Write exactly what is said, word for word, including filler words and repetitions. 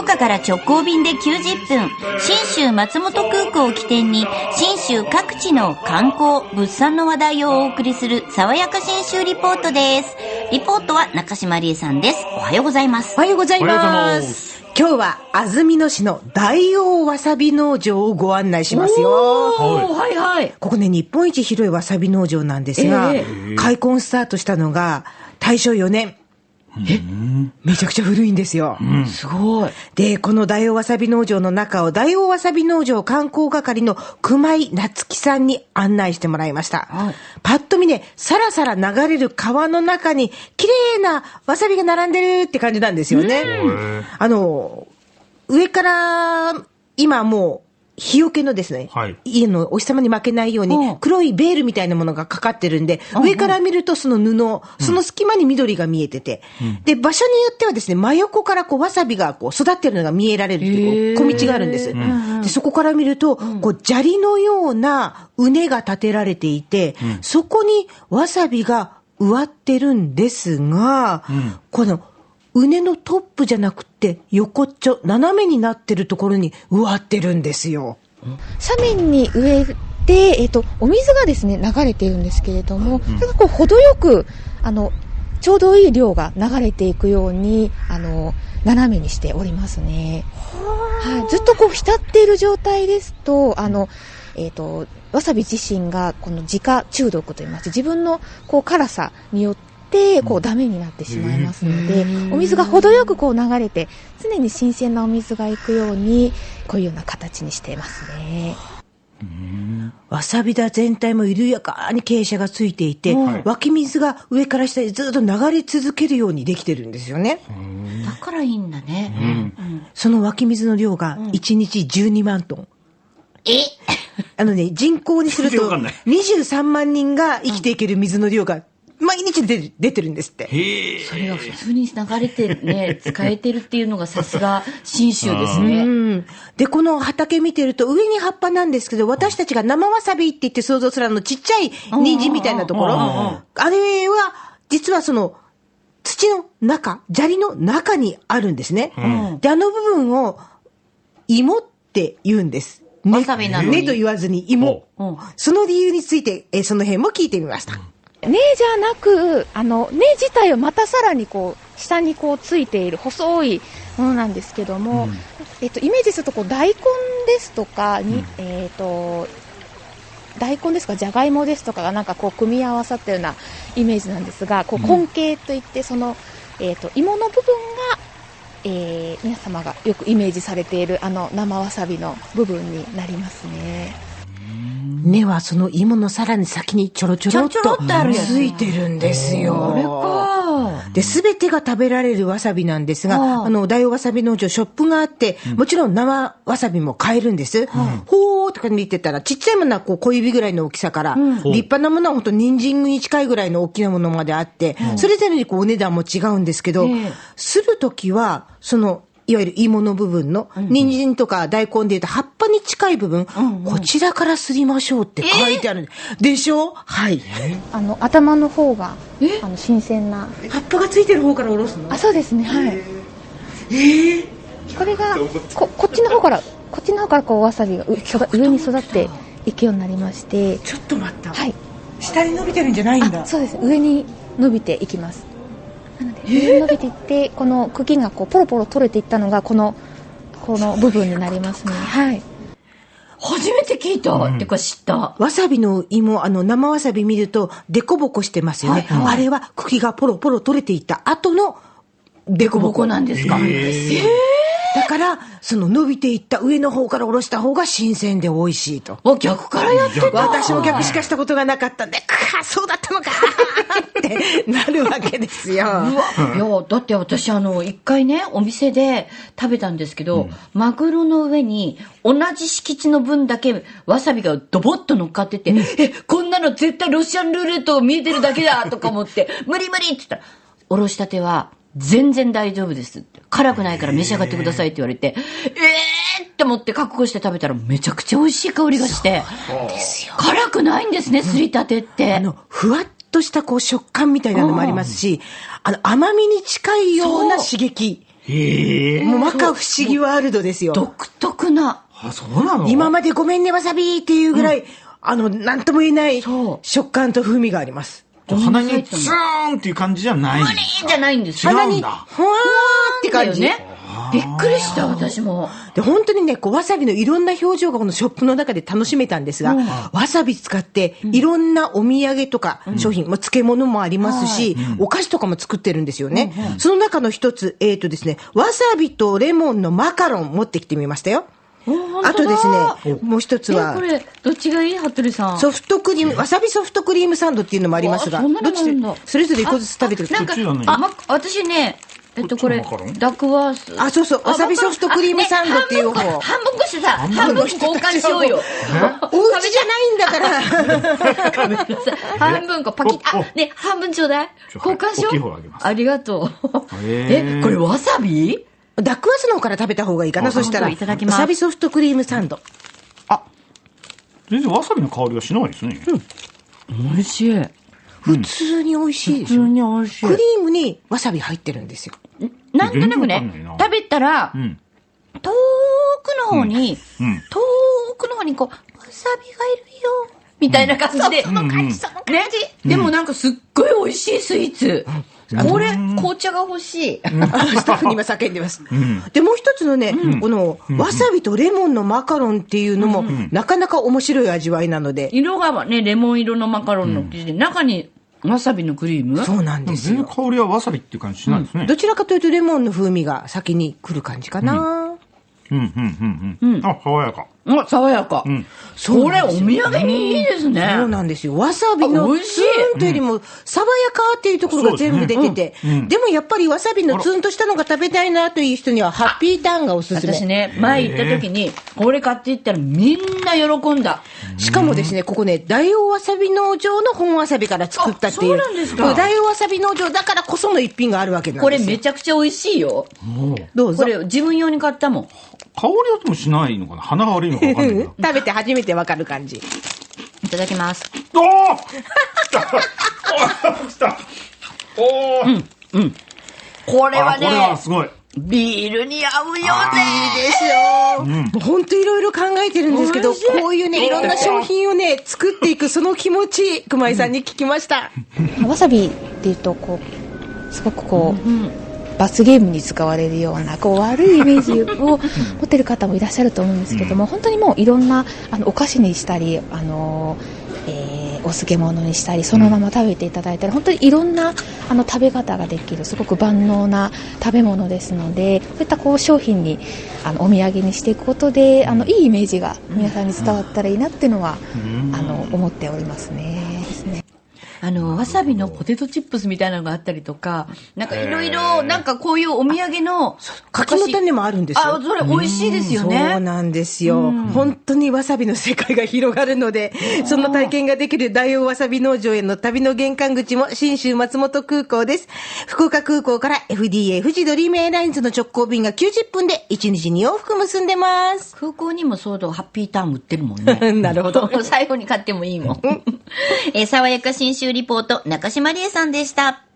岡から直行便できゅうじゅっぷん、信州松本空港を起点に信州各地の観光物産の話題をお送りする爽やか信州リポートです。リポートは中島理恵さんです。おはようございます。 おはようございます。今日は安曇野市の大王わさび農場をご案内しますよ。 はいはい。 ここね、日本一広いわさび農場なんですが、えー、開墾スタートしたのが大正よねん。え、めちゃくちゃ古いんですよ、 うん、すごい。 で、この大王わさび農場の中を大王わさび農場観光係の熊井夏樹さんに案内してもらいました、はい、パッと見ね、さらさら流れる川の中に綺麗なわさびが並んでるって感じなんですよね。あの上から今もう日よけのですね、はい、家のお日様に負けないように黒いベールみたいなものがかかってるんで、上から見るとその布、その隙間に緑が見えてて、うん、で場所によってはですね、真横からこうわさびがこう育ってるのが見えられるっていう小道があるんです。でそこから見ると、こう砂利のような畝が立てられていて、うん、そこにわさびが植わってるんですが、うん、この畝のトップじゃなくて横っちょ斜めになってるところに植わってるんですよ。 斜面に植えて、えーと、お水がですね流れているんですけれども、うん、それがこう程よくあのちょうどいい量が流れていくようにあの斜めにしておりますね。はい、ずっとこう浸っている状態ですとあの、えーと、わさび自身がこの自家中毒といいまして、自分のこう辛さによってでこうダメになってしまいますので、お水が程よくこう流れて常に新鮮なお水がいくようにこういうような形にしていますね。 うーん、わさび田全体も緩やかに傾斜がついていて、はい、湧き水が上から下にずっと流れ続けるようにできてるんですよね。 だからいいんだね、うんうん、 その湧き水の量がいちにちじゅうにまんトン、 えあのね、人口にするとにじゅうさんまんにんが生きていける水の量が毎日出て、出てるんですって。 へそれが普通に流れてね、使えてるっていうのがさすが信州ですね。うん。 で、この畑見てると上に葉っぱなんですけど、私たちが生わさびって言って想像するあのちっちゃい人参みたいなところ、あれは実はその土の中、砂利の中にあるんですね。うん、で、あの部分を芋って言うんです。 ね、わさびなのに。 ねと言わずに芋。うん、その理由について、えその辺も聞いてみました。 根じゃなく、あの根自体はまたさらにこう下にこうついている細いものなんですけども、うん、えっと、イメージするとこう大根ですとかに、うん、えっと大根ですかじゃがいもですとかがなんかこう組み合わさったようなイメージなんですが、こう根茎といってその、えっと、芋の部分が、えー、皆様がよくイメージされているあの生わさびの部分になりますね。 根はその芋のさらに先にちょろちょろっとついてるんですよ。 あれか。 で、すべてが食べられるわさびなんですが、あの大王わさび農場ショップがあって、うん、もちろん生わさびも買えるんです。うん、ほーとか見てたらちっちゃいものはこう小指ぐらいの大きさから、うん、立派なものは本当人参に近いぐらいの大きなものまであって、うん、それぞれにこうお値段も違うんですけど、うん、するときはそのいわゆる芋の部分の、人参とか大根でいうと葉っぱに近い部分、うんうん、こちらからすりましょうって書いてある、えー、でしょ。はい。 あの頭の方があの新鮮な葉っぱがついてる方からおろすの？ あ、そうですね。はい。 えー、 これが こ, こっちの方からこっちの方からこうわさびが上に育っていくようになりまして。 ちょっと待った。 はい。 下に伸びてるんじゃないんだ。 あ、そうです。上に伸びていきます。なので上に伸びていって、この茎がこうポロポロ取れていったのがこのこの部分になりますね。はい。 初めて聞いた、うん、っていうか知った。 わさびの芋、あの生わさび見るとデコボコしてますよね。はいはい、あれは茎がポロポロ取れていった後のデコボコなんですか。へー。だからその伸びていった上の方から下ろした方が新鮮で美味しいと。 あ、逆からやってた。 私も逆しかしたことがなかったんで、あ、そうだったのかってなるわけですよ。うわ、 いやだって私あの一回ねお店で食べたんですけど、うん、マグロの上に同じ敷地の分だけわさびがドボッと乗っかってて、うん、えこんなの絶対ロシアンルーレット見えてるだけだとか思って無理無理って言ったら、おろしたては全然大丈夫ですって、辛くないから召し上がってくださいって言われて、えーって思って覚悟して食べたらめちゃくちゃ美味しい香りがして、ですよ、辛くないんですね、すりたてって、うん、 あのふわっとしたこう食感みたいなのもありますし、あの甘みに近いような刺激、 へえ。 もう摩訶不思議ワールドですよ。 独特な。 あ、そうなの？ 今までごめんねわさびっていうぐらい、うん、あの、なんとも言えないそう食感と風味があります。 鼻にツーンっていう感じじゃないんですか？ 無理じゃないんですよ。鼻に、ふわーって感じ。 ね。びっくりした、私も。 で、本当にね、こう、わさびのいろんな表情がこのショップの中で楽しめたんですが、うん、わさび使って、いろんなお土産とか商品、うん、まあ、漬物もありますし、うん、お菓子とかも作ってるんですよね。うんうん、その中の一つ、えっとですね、わさびとレモンのマカロン持ってきてみましたよ。あとですね、もう一つは、 これ、どっちがいい？服部さん。 ソフトクリーム、わさびソフトクリームサンドっていうのもありますが、どっちで、それぞれ一個ずつ食べてください。 なんか、あ、ま、私ね、えっと、これ、ダックワース。 あ、そうそう、わさびソフトクリームサンドっていう方。 半分こしてさ、半分交換しようよ。 お家じゃないんだから。 半分こ、パキッ、あ、ね、半分ちょうだい。交換しよう。ありがとう。え、これわさび？ ダックワースの方から食べた方がいいかな。そしたら、わさびソフトクリームサンド。 あ、全然わさびの香りがしないですね。 うん。美味しい。 普通に美味しいでしょ。 普通に美味しい。 クリームにわさび入ってるんですよ。 なんとなくね、食べたら、うん、遠くの方に、うんうん、遠くの方にこう、わさびがいるよ、みたいな感じで。 その感じ、その感じ。ね、 でもなんかすっごい美味しいスイーツ。これ、紅茶が欲しい。スタッフに今叫んでます。で、もう一つのね、この、わさびとレモンのマカロンっていうのも、なかなか面白い味わいなので。 色がね、レモン色のマカロンの生地で、中にわさびのクリーム？ そうなんですよ。 全然香りはわさびっていう感じしないですね。 どちらかというとレモンの風味が先に来る感じかな。うん、 うん、うん、うん。あ、爽やか。 あ、爽やか。うん。それ、お土産にいいですね。 そうなんですよ。わさびのツーンというよりも、爽やかっていうところが全部出てて、でもやっぱりわさびのツーンとしたのが食べたいなという人には、ハッピーターンがおすすめ。 私ね、前行った時に、これ買っていったらみんな喜んだ。 しかもですね、ここね、大王わさび農場の本わさびから作ったっていう。 そうなんですか。 大王わさび農場だからこその一品があるわけなんですよ。 これめちゃくちゃ美味しいよ。 どうぞ。 これ自分用に買ったもん。 香りはでもしないのかな。鼻が悪いのか分かんないけど。 食べて初めて分かる感じ。 いただきます。 おー来た来たおーうん、うん。これはね、 これはすごい。 ビールに合うよね。いいですよ。うん、もう本当いろいろ考えてるんですけど、こういうね、いろんな商品をね、作っていくその気持ち、熊井さんに聞きました。 うん、わさびっていうと、こう、すごくこう、うん罰ゲームに使われるようなこう悪いイメージを持ってる方もいらっしゃると思うんですけども、本当にもういろんなあのお菓子にしたり、あの、えー、お漬物にしたりそのまま食べていただいたり、本当にいろんなあの食べ方ができるすごく万能な食べ物ですので、こういったこう商品にあのお土産にしていくことであのいいイメージが皆さんに伝わったらいいなっていうのはあの思っておりますね。ですね。 あの、わさびのポテトチップスみたいなのがあったりとか、なんかいろいろ、なんかこういうお土産の。 柿の種もあるんですよ。 あ、それ美味しいですよね。 そうなんですよ。本当にわさびの世界が広がるので、その体験ができる大王わさび農場への旅の玄関口も信州松本空港です。福岡空港から エフディーエー 富士ドリームエアラインズの直行便がきゅうじゅっぷんでいちにちに往復結んでます。 空港にもそうだ、ハッピーターン売ってるもんね。 なるほど。 最後に買ってもいいもん。え、爽やか信州リポート、中島理恵さんでした。